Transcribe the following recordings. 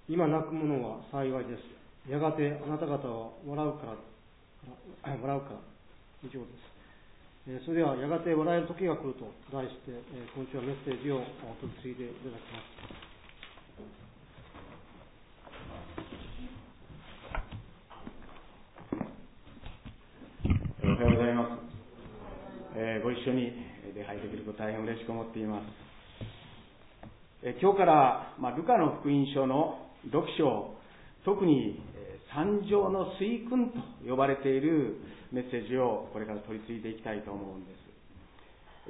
今泣く者は幸いです。やがてあなた方は笑うから以上です。それではやがて笑える時が来ると題して、今週はメッセージを取り次いでいただきます。 おはようございます。ご一緒に礼拝できること大変嬉しく思っています。今日からルカの福音書の6章、特に三条の水訓と呼ばれているメッセージをこれから取り次いでいきたいと思うんです。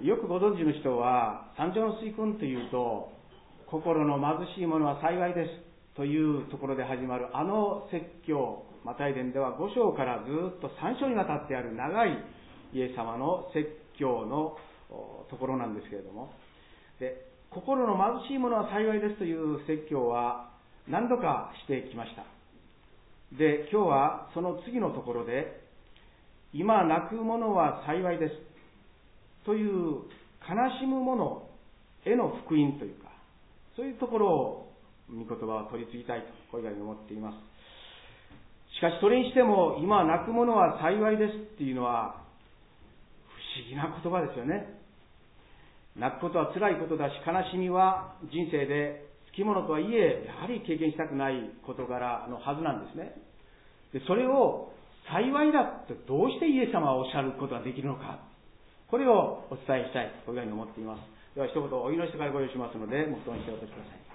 よくご存知の人は、三条の水訓というと、心の貧しい者は幸いですというところで始まるあの説教、マタイ伝では5章からずっと3章にわたってある長いイエス様の説教のところなんですけれども、で、心の貧しい者は幸いですという説教は何度かしてきました。で、今日はその次のところで、今泣く者は幸いですという悲しむ者への福音というか、そういうところを御言葉を取り次ぎたいとこういうふうに思っています。しかしそれにしても今泣く者は幸いですっていうのは不思議な言葉ですよね。泣くことは辛いことだし、悲しみは人生でつきものとはいえ、やはり経験したくない事柄のはずなんですね。で、それを幸いだとどうしてイエス様はおっしゃることができるのか、これをお伝えしたいというふうに思っています。では一言お祈りしてからご用意しますので、黙祷にしてお立ちくださ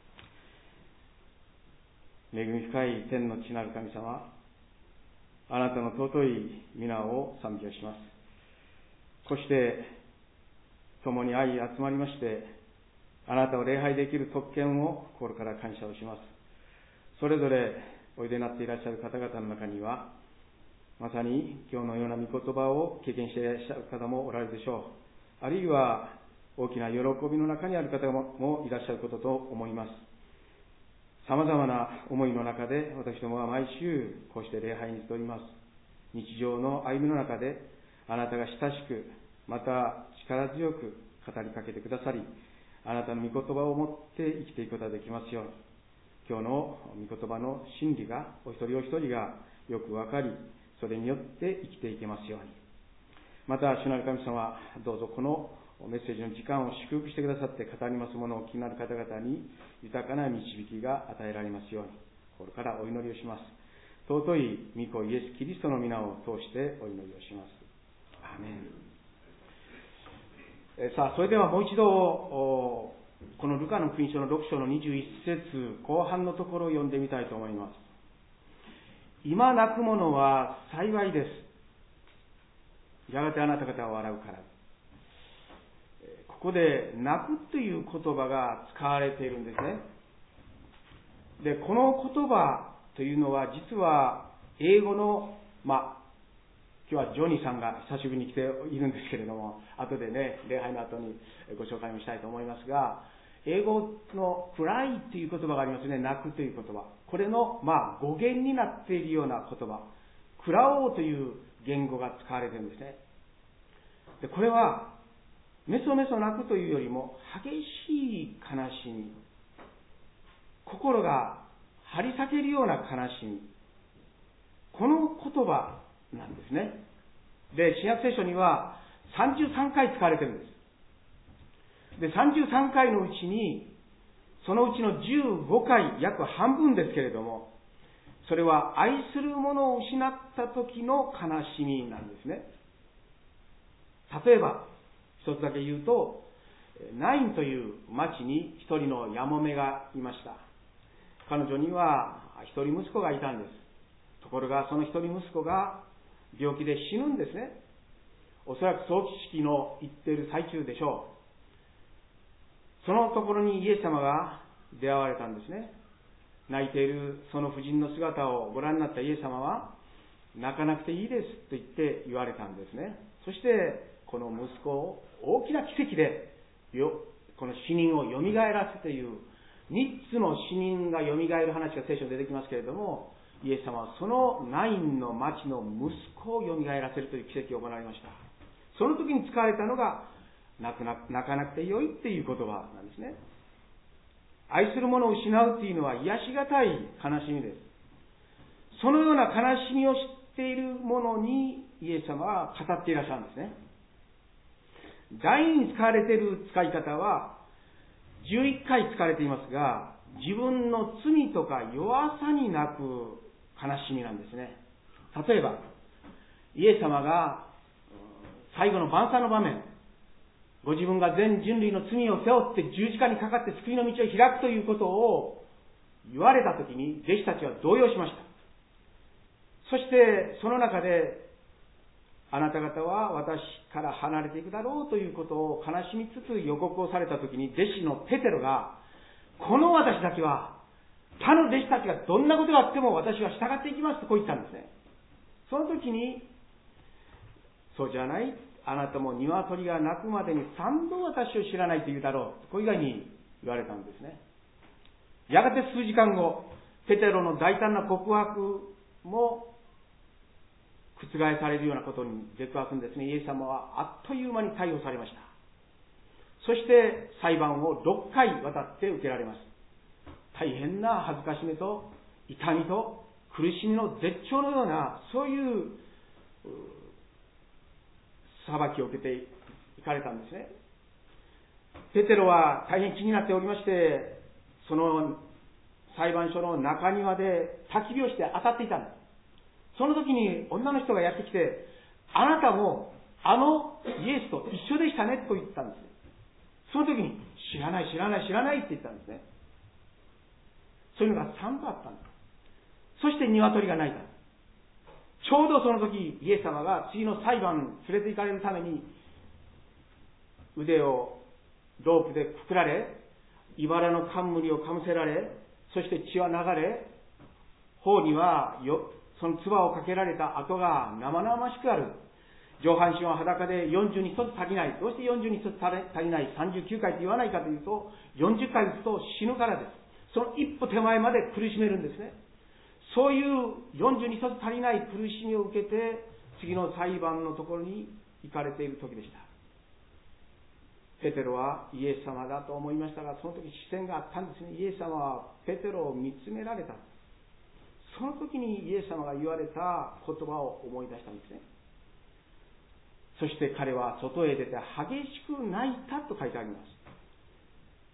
い。恵み深い天の父なる神様、あなたの尊い皆を賛美をします。そして共に愛集まりまして、あなたを礼拝できる特権を心から感謝をします。それぞれおいでになっていらっしゃる方々の中には、まさに今日のような御言葉を経験していらっしゃる方もおられるでしょう。あるいは大きな喜びの中にある方もいらっしゃることと思います。様々な思いの中で私どもは毎週こうして礼拝に来ております。日常の歩みの中であなたが親しく、また力強く語りかけてくださり、あなたの御言葉を持って生きていくことができますように、今日の御言葉の真理がお一人お一人がよく分かり、それによって生きていけますように。また主なる神様、どうぞこのメッセージの時間を祝福してくださって、語りますものを気になる方々に豊かな導きが与えられますように、心からお祈りをします。尊い御子イエス・キリストの皆を通してお祈りをします。アーメン。さあ、それではもう一度このルカの福音書の6章の21節後半のところを読んでみたいと思います。今泣く者は幸いです。やがてあなた方は笑うから。ここで泣くという言葉が使われているんですね。で、この言葉というのは実は英語の今日はジョニーさんが久しぶりに来ているんですけれども、後でね、礼拝の後にご紹介もしたいと思いますが、英語のクライという言葉がありますね。泣くという言葉。これの語源になっているような言葉。クラオーという言語が使われているんですね。で、これはメソメソ泣くというよりも激しい悲しみ。心が張り裂けるような悲しみ。この言葉なんですね。で、新約聖書には33回使われているんです。で、33回のうちに、そのうちの15回、約半分ですけれども、それは愛する者を失った時の悲しみなんですね。例えば、一つだけ言うと、ナインという町に一人のやもめがいました。彼女には一人息子がいたんです。ところが、その一人息子が病気で死ぬんですね。おそらく葬儀式の行っている最中でしょう。そのところにイエス様が出会われたんですね。泣いているその婦人の姿をご覧になったイエス様は、泣かなくていいですと言われたんですね。そしてこの息子を大きな奇跡でこの死人をよみがえらせている3つの死人がよみがえる話が聖書に出てきますけれども、イエス様はそのナインの町の息子をよみがえらせるという奇跡を行いました。その時に使われたのが泣かなくてよいっていう言葉なんですね。 愛する者を失うというのは癒しがたい悲しみです。そのような悲しみを知っている者にイエス様は語っていらっしゃるんですね。第2に使われている使い方は11回使われていますが、自分の罪とか弱さに泣く悲しみなんですね。例えばイエス様が最後の晩餐の場面、ご自分が全人類の罪を背負って十字架にかかって救いの道を開くということを言われたときに弟子たちは動揺しました。そしてその中で、あなた方は私から離れていくだろうということを悲しみつつ予告をされたときに、弟子のペテロが、この私だけは他の弟子たちがどんなことがあっても私は従っていきますとこう言ったんですね。その時に、そうじゃない、あなたも鶏が鳴くまでに3度私を知らないと言うだろう、こういう具合に言われたんですね。やがて数時間後、ペテロの大胆な告白も覆されるようなことに出くわすんですね。イエス様はあっという間に逮捕されました。そして裁判を6回渡って受けられます。大変な恥ずかしめと痛みと苦しみの絶頂のような、そういう裁きを受けていかれたんですね。ペテロは大変気になっておりまして、その裁判所の中庭で焚き火をして当たっていたんです。その時に女の人がやってきて、あなたもあのイエスと一緒でしたねと言ったんです。その時に知らないって言ったんですね。そういうのが3度あったんです。そして鶏が鳴いた。ちょうどその時、イエス様が次の裁判に連れて行かれるために、腕をロープでくくられ、茨の冠をかぶせられ、そして血は流れ、頬にはその唾をかけられた跡が生々しくある。上半身は裸で40に1つ足りない。どうして40に1つ足りない、39回と言わないかというと、40回打つと死ぬからです。その一歩手前まで苦しめるんですね。そういう40に1つ足りない苦しみを受けて、次の裁判のところに行かれている時でした。ペテロはイエス様だと思いましたが、その時視線があったんですね。イエス様はペテロを見つめられた。その時にイエス様が言われた言葉を思い出したんですね。そして彼は外へ出て激しく泣いたと書いてあります。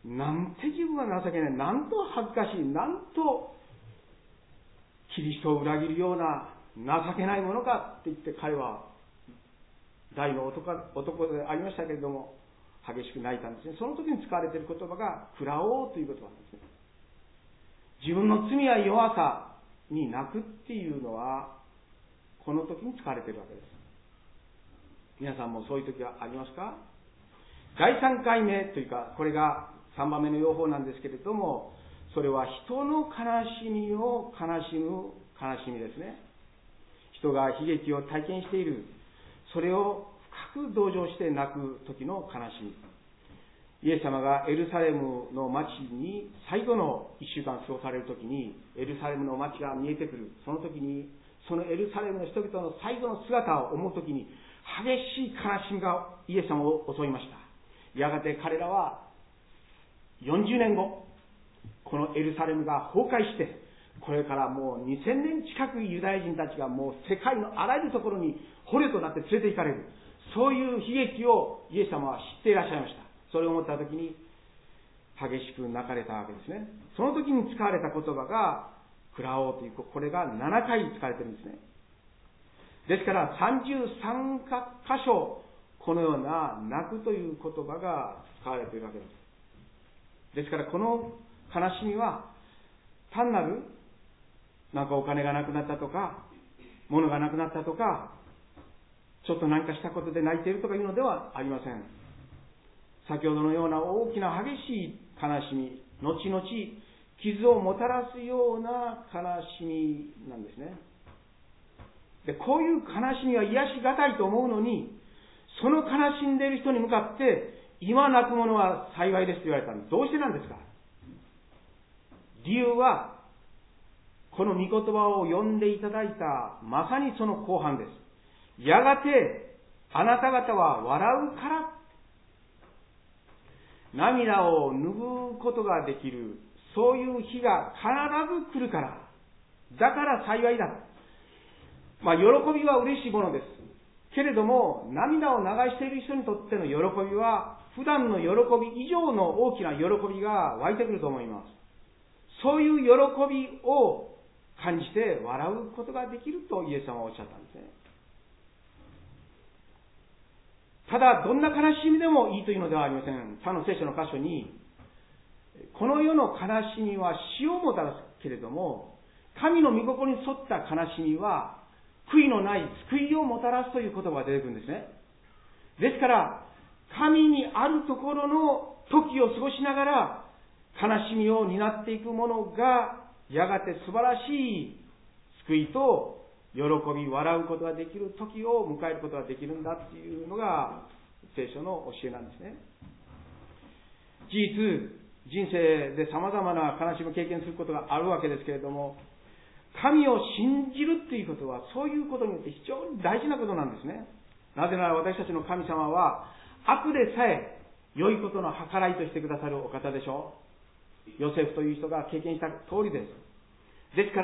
なんて自分は情けない、なんと恥ずかしい、なんとキリストを裏切るような情けないものかって言って、彼は大の男でありましたけれども、激しく泣いたんですね。その時に使われている言葉が喰らおうという言葉なんですね。自分の罪や弱さに泣くっていうのはこの時に使われているわけです。皆さんもそういう時はありますか？第3回目というか、これが3番目の用法なんですけれども、それは人の悲しみを悲しむ悲しみですね。人が悲劇を体験している、それを深く同情して泣く時の悲しみ。イエス様がエルサレムの町に最後の1週間過ごされる時に、エルサレムの町が見えてくる。その時に、そのエルサレムの人々の最後の姿を思う時に、激しい悲しみがイエス様を襲いました。やがて彼らは40年後、このエルサレムが崩壊して、これからもう2000年近くユダヤ人たちがもう世界のあらゆるところに捕虜となって連れて行かれる。そういう悲劇をイエス様は知っていらっしゃいました。それを思ったときに激しく泣かれたわけですね。その時に使われた言葉が喰らおうという、これが7回使われているんですね。ですから33箇所このような泣くという言葉が使われているわけです。ですからこの悲しみは単なるなんかお金がなくなったとか物がなくなったとかちょっと何かしたことで泣いているとかいうのではありません。先ほどのような大きな激しい悲しみ、後々傷をもたらすような悲しみなんですね。で、こういう悲しみは癒しがたいと思うのに、その悲しんでいる人に向かって今泣く者は幸いですと言われたんです。どうしてなんですか？理由はこの御言葉を読んでいただいたまさにその後半です。やがてあなた方は笑うから、涙を拭うことができるそういう日が必ず来るから、だから幸いだ。喜びは嬉しいものです。けれども、涙を流している人にとっての喜びは、普段の喜び以上の大きな喜びが湧いてくると思います。そういう喜びを感じて笑うことができるとイエス様はおっしゃったんですね。ただ、どんな悲しみでもいいというのではありません。他の聖書の箇所に、この世の悲しみは死をもたらすけれども、神の御心に沿った悲しみは、悔いのない救いをもたらすという言葉が出てくるんですね。ですから、神にあるところの時を過ごしながら、悲しみを担っていくものが、やがて素晴らしい救いと喜び、笑うことができる時を迎えることができるんだというのが聖書の教えなんですね。事実、人生で様々な悲しみを経験することがあるわけですけれども、神を信じるということはそういうことによって非常に大事なことなんですね。なぜなら私たちの神様は悪でさえ良いことの計らいとしてくださるお方でしょう。ヨセフという人が経験した通りです。ですから、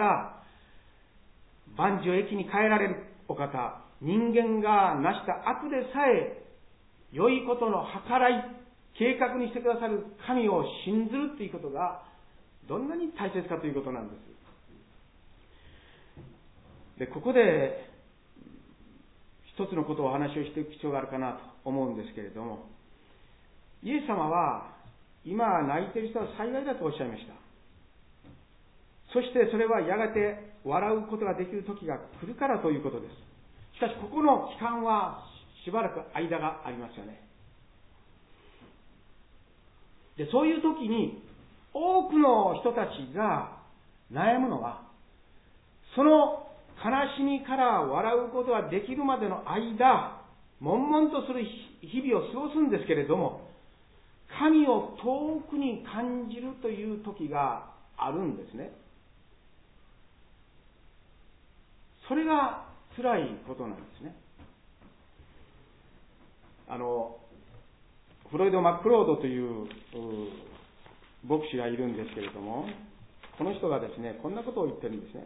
万事を益に変えられるお方、人間が成した悪でさえ良いことの計らい、計画にしてくださる神を信ずるということがどんなに大切かということなんです。で、ここで一つのことをお話をしていく必要があるかなと思うんですけれども、イエス様は今泣いている人は幸いだとおっしゃいました。そしてそれはやがて笑うことができる時が来るからということです。しかしここの期間はしばらく間がありますよね。で、そういう時に多くの人たちが悩むのは、その悲しみから笑うことができるまでの間、悶々とする日々を過ごすんですけれども、神を遠くに感じるという時があるんですね。それが辛いことなんですね。フロイド・マックロードという牧師がいるんですけれども、この人がですね、こんなことを言ってるんですね。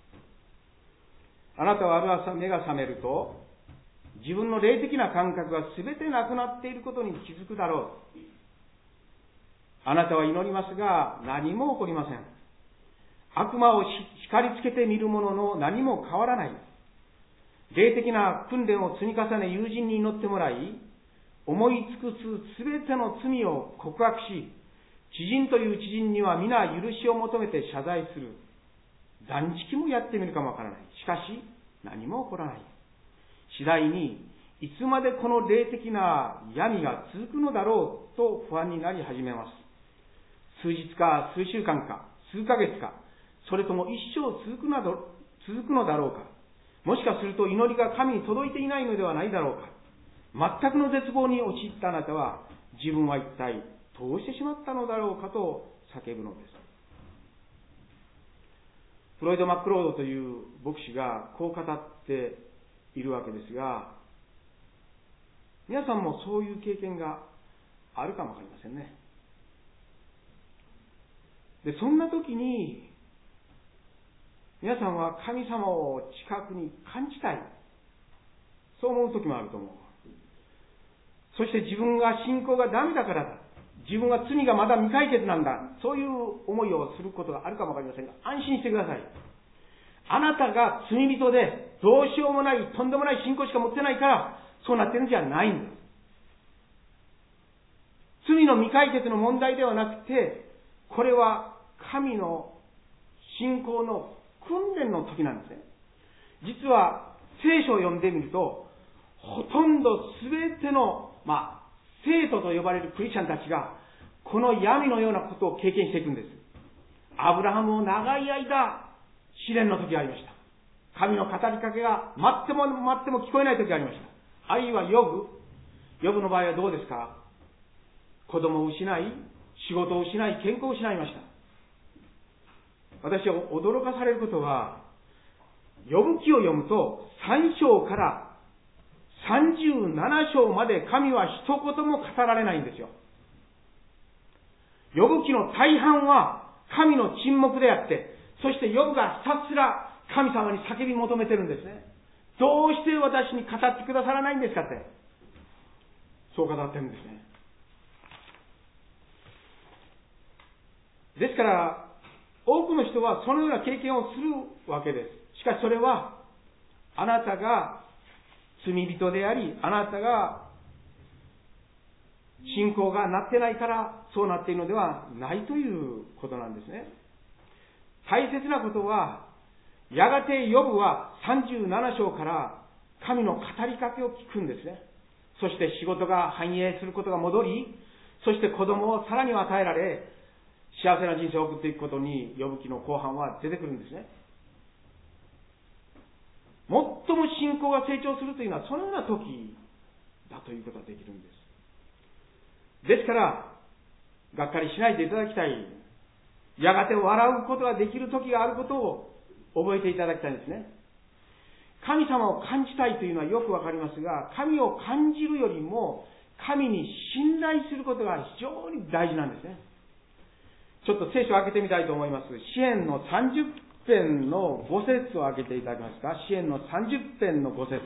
あなたはある朝目が覚めると、自分の霊的な感覚が全てなくなっていることに気づくだろう。あなたは祈りますが、何も起こりません。悪魔を叱りつけてみるものの何も変わらない。霊的な訓練を積み重ね、友人に祈ってもらい、思い尽くす全ての罪を告白し、知人という知人には皆許しを求めて謝罪する。断食もやってみるかもわからない。しかし、何も起こらない。次第に、いつまでこの霊的な闇が続くのだろうと不安になり始めます。数日か数週間か数ヶ月か、それとも一生続くのだろうか。もしかすると祈りが神に届いていないのではないだろうか。全くの絶望に陥ったあなたは、自分は一体どうしてしまったのだろうかと叫ぶのです。フロイド・マックロードという牧師がこう語っているわけですが、皆さんもそういう経験があるかもわかりませんね。で、そんな時に皆さんは神様を近くに感じたい、そう思う時もあると思う。そして自分が信仰がダメだからだ、自分は罪がまだ未解決なんだ、そういう思いをすることがあるかもわかりませんが、安心してください。あなたが罪人でどうしようもない、とんでもない信仰しか持ってないからそうなってるんじゃないんです。罪の未解決の問題ではなくて、これは神の信仰の訓練の時なんですね。実は聖書を読んでみると、ほとんど全ての聖徒と呼ばれるクリスチャンたちがこの闇のようなことを経験していくんです。アブラハムも長い間試練の時がありました。神の語りかけが待っても聞こえない時がありました。あるいはヨブの場合はどうですか。子供を失い、仕事を失い、健康を失いました。私は驚かされることは、ヨブ記を読むと3章から37章まで神は一言も語られないんですよ。ヨブ記の大半は神の沈黙であって、そしてヨブがひたすら神様に叫び求めてるんですね。どうして私に語ってくださらないんですかって。そう語ってるんですね。ですから、多くの人はそのような経験をするわけです。しかしそれは、あなたが罪人であり、あなたが信仰がなってないからそうなっているのではないということなんですね。大切なことは、やがてヨブは37章から神の語りかけを聞くんですね。そして仕事が繁栄することが戻り、そして子供をさらに与えられ、幸せな人生を送っていくことに、ヨブ記の後半は出てくるんですね。最も信仰が成長するというのはそのような時だということができるんです。ですから、がっかりしないでいただきたい。やがて笑うことができる時があることを覚えていただきたいんですね。神様を感じたいというのはよくわかりますが、神を感じるよりも神に信頼することが非常に大事なんですね。ちょっと聖書を開けてみたいと思います。詩編の30編の5節を開けていただけますか。詩編の30編の5節。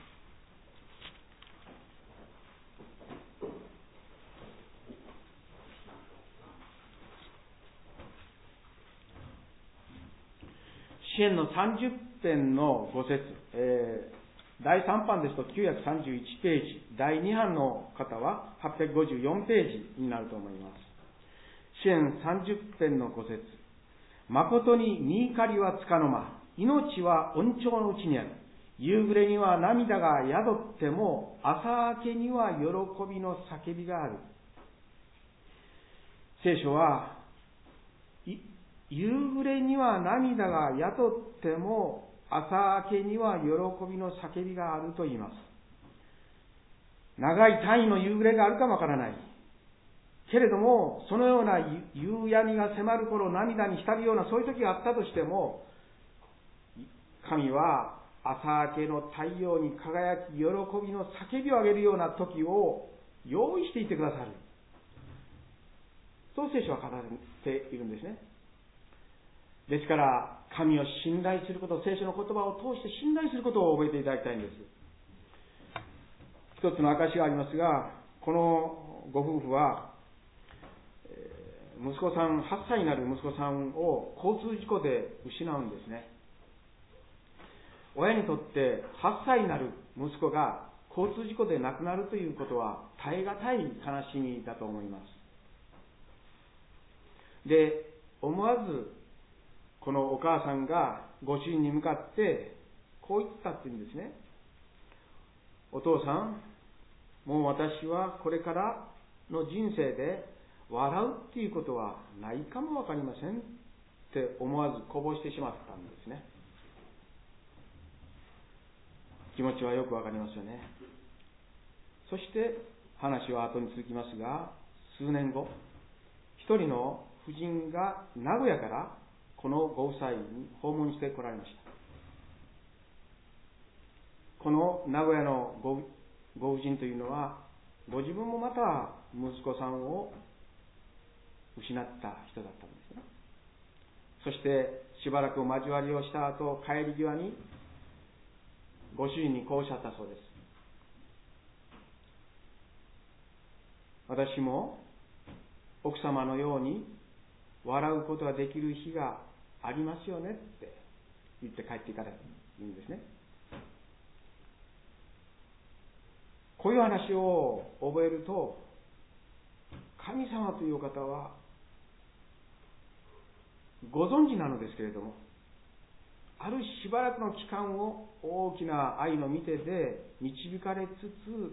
詩編の30編の5節、第3版ですと931ページ、第2版の方は854ページになると思います。詩編30編の5節。誠に身怒りはつかの間、命は恩寵のうちにある。夕暮れには涙が宿っても、朝明けには喜びの叫びがある。聖書は、夕暮れには涙が宿っても、朝明けには喜びの叫びがあると言います。長い単位の夕暮れがあるかもわからない。けれども、そのような夕闇が迫る頃、涙に浸るようなそういう時があったとしても、神は朝明けの太陽に輝き、喜びの叫びを上げるような時を用意していてくださる。そう聖書は語っているんですね。ですから、神を信頼すること、聖書の言葉を通して信頼することを覚えていただきたいんです。一つの証がありますが、このご夫婦は、息子さん、8歳になる息子さんを交通事故で失うんですね。親にとって8歳になる息子が交通事故で亡くなるということは耐え難い悲しみだと思います。で、思わずこのお母さんがご主人に向かってこう言ったっていうんですね。お父さん、もう私はこれからの人生で笑うっていうことはないかもわかりませんって思わずこぼしてしまったんですね。気持ちはよくわかりますよね。そして話は後に続きますが、数年後、一人の婦人が名古屋からこのご夫妻に訪問して来られました。この名古屋のご婦人というのは、ご自分もまた息子さんを失った人だったんですね。そしてしばらく交わりをした後、帰り際にご主人にこうおっしゃったそうです。私も奥様のように笑うことができる日がありますよねって言って帰っていかれるんですね。こういう話を覚えると、神様という方はご存知なのですけれども、あるしばらくの期間を大きな愛の御手で導かれつつ、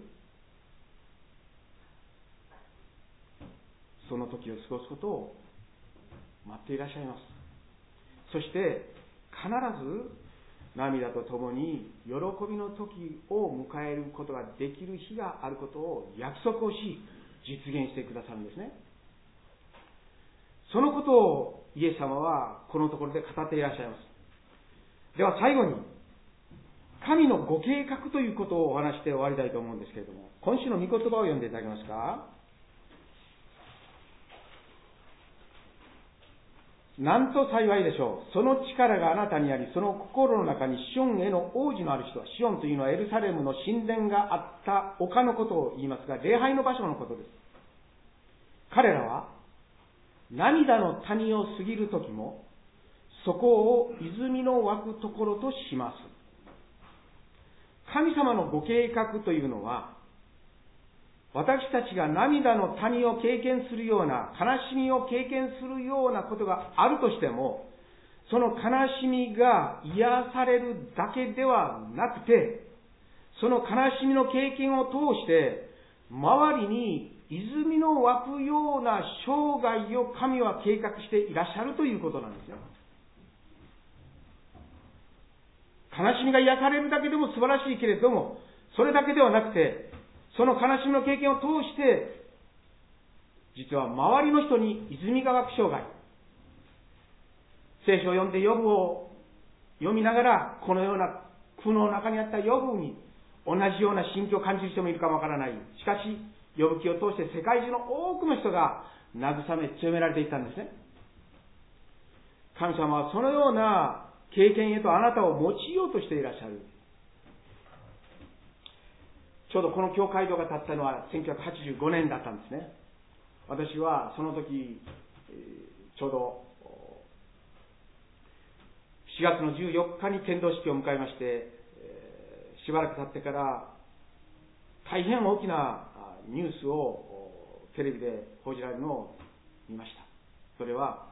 その時を過ごすことを待っていらっしゃいます。そして必ず涙とともに喜びの時を迎えることができる日があることを約束をし、実現してくださるんですね。そのことをイエス様はこのところで語っていらっしゃいます。では最後に、神のご計画ということをお話して終わりたいと思うんですけれども、今週の御言葉を読んでいただけますか。 なんと幸いでしょう。その力があなたにあり、その心の中にシオンへの王子のある人は、シオンというのはエルサレムの神殿があった丘のことを言いますが、礼拝の場所のことです。彼らは、涙の谷を過ぎるときも、そこを泉の湧くところとします。神様のご計画というのは、私たちが涙の谷を経験するような、悲しみを経験するようなことがあるとしても、その悲しみが癒されるだけではなくて、その悲しみの経験を通して、周りに泉の湧くような生涯を神は計画していらっしゃるということなんですよ。悲しみが癒されるだけでも素晴らしいけれども、それだけではなくて、その悲しみの経験を通して、実は周りの人に泉が湧く生涯。聖書を読んでヨブを読みながら、このような苦悩の中にあったヨブに同じような心境を感じる人もいるかもわからない。しかし、ヨブ記を通して世界中の多くの人が慰め、強められていったんですね。神様はそのような経験へとあなたを用いようとしていらっしゃる。ちょうどこの教会堂が建ったのは1985年だったんですね。私はその時、ちょうど4月の14日に献堂式を迎えまして、しばらく経ってから大変大きなニュースをテレビで報じられるのを見ました。それは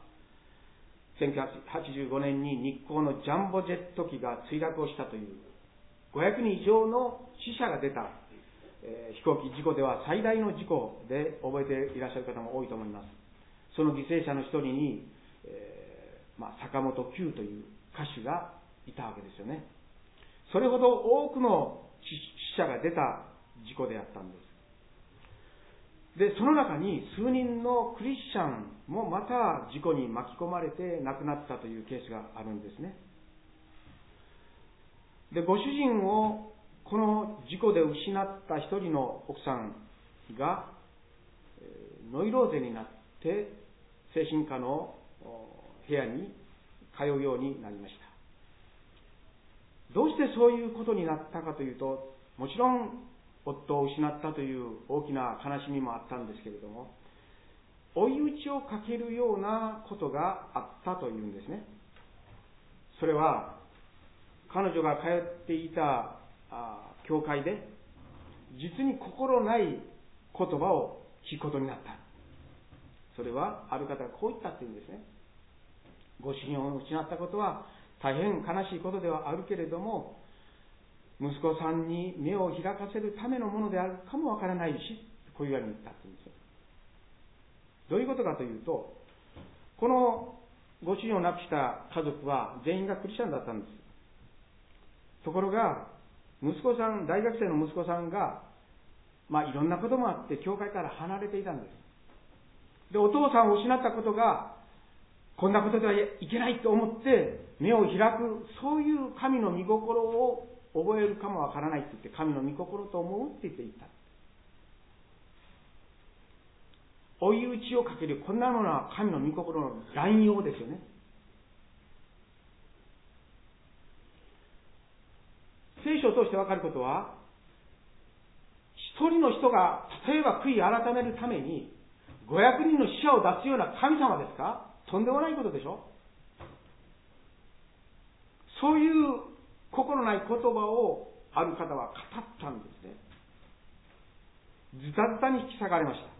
1985年に日航のジャンボジェット機が墜落をしたという500人以上の死者が出た飛行機事故では最大の事故で覚えていらっしゃる方も多いと思います。その犠牲者の一人に、坂本九という歌手がいたわけですよね。それほど多くの死者が出た事故であったんです。で、その中に数人のクリスチャンもまた事故に巻き込まれて亡くなったというケースがあるんですね。で、ご主人をこの事故で失った一人の奥さんがノイローゼになって精神科の部屋に通うようになりました。どうしてそういうことになったかというと、もちろん夫を失ったという大きな悲しみもあったんですけれども、追い打ちをかけるようなことがあったというんですね。それは彼女が通っていた教会で実に心ない言葉を聞くことになった。それはある方がこう言ったっていうんですね。ご主人を失ったことは大変悲しいことではあるけれども、息子さんに目を開かせるためのものであるかもわからないし、こういうように言ったっていうんですよ。どういうことかというと、このご主人を亡くした家族は全員がクリスチャンだったんです。ところが息子さん、大学生の息子さんがいろんなこともあって教会から離れていたんです。で、お父さんを失ったことがこんなことではいけないと思って目を開く、そういう神の御心を覚えるかもわからないって言って、神の御心と思うって言っていった。追い打ちをかける、こんなものは神の御心の乱用ですよね。聖書を通して分かることは、一人の人が例えば悔い改めるために500人の死者を出すような神様ですか？とんでもないことでしょ。そういう心ない言葉をある方は語ったんですね。ズタズタに引き裂かれました。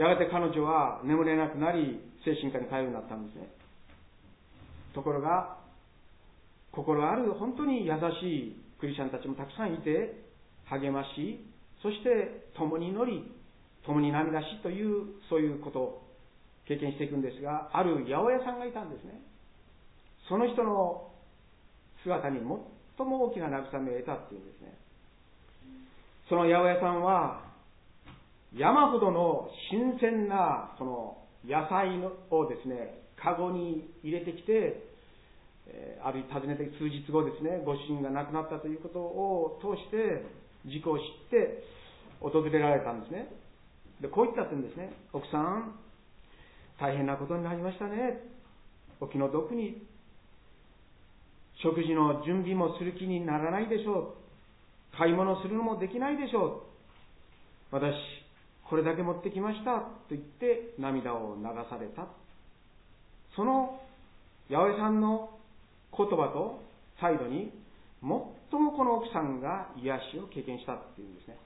やがて彼女は眠れなくなり精神科に通うようになったんですね。ところが心ある本当に優しいクリスチャンたちもたくさんいて、励まし、そして共に祈り、共に涙しという、そういうことを経験していくんですが、ある八百屋さんがいたんですね。その人の姿に最も大きな慰めを得たっていうんですね。その八百屋さんは山ほどの新鮮なその野菜をですね、カゴに入れてきて、ある訪ねて数日後ですね、ご主人が亡くなったということを通して事故を知って訪れられたんですね。で、こう言ったって言うんですね。奥さん、 大変なことになりましたね。お気の毒に食事の準備もする気にならないでしょう。買い物するのもできないでしょう。私これだけ持ってきましたと言って涙を流された。その八百屋さんの言葉と態度に最もこの奥さんが癒しを経験したっていうんですね。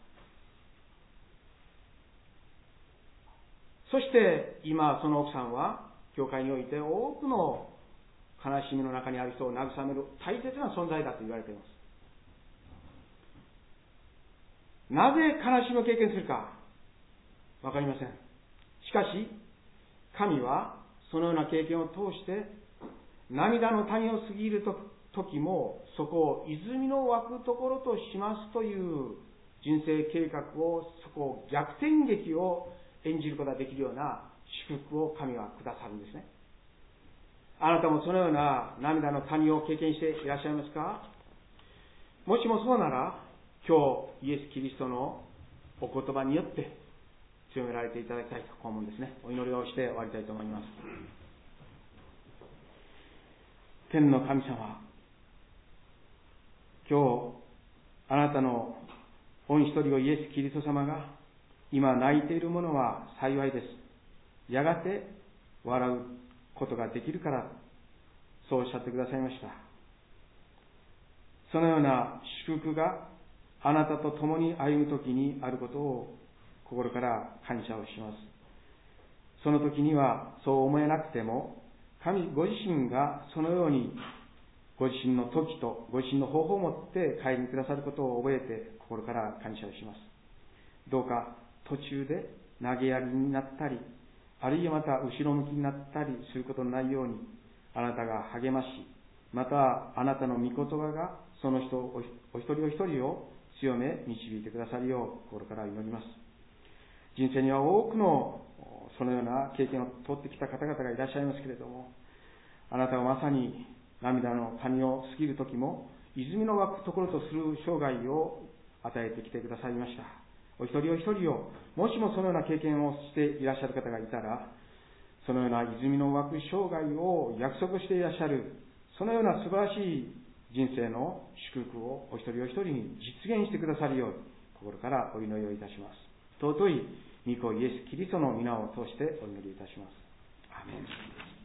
そして今その奥さんは教会において多くの悲しみの中にある人を慰める大切な存在だと言われています。なぜ悲しみを経験するかわかりません。しかし神はそのような経験を通して涙の谷を過ぎる時もそこを泉の湧くところとしますという人生計画を、そこを逆転劇を演じることができるような祝福を神はくださるんですね。あなたもそのような涙の谷を経験していらっしゃいますか？もしもそうなら今日イエス・キリストのお言葉によって強められていただきたいと思うんですね。お祈りをして終わりたいと思います。天の神様、今日あなたの御一人をイエス・キリスト様が今泣いている者は幸いです。やがて笑うことができるからそうおっしゃってくださいました。そのような祝福があなたと共に歩む時にあることを心から感謝をします。その時にはそう思えなくても神ご自身がそのようにご自身の時とご自身の方法を持って帰りにくださることを覚えて心から感謝をします。どうか途中で投げやりになったり、あるいはまた後ろ向きになったりすることのないように、あなたが励まし、またあなたの御言葉がその人お一人お一人を強め導いてくださるよう心から祈ります。人生には多くのそのような経験を通ってきた方々がいらっしゃいますけれども、あなたはまさに涙の谷を過ぎる時も泉の湧くところとする生涯を与えてきてくださいました。お一人お一人を、もしもそのような経験をしていらっしゃる方がいたら、そのような泉の湧く生涯を約束していらっしゃる、そのような素晴らしい人生の祝福をお一人お一人に実現してくださるように心からお祈りをいたします。尊い御子イエス・キリストの皆を通してお祈りいたします。アーメン。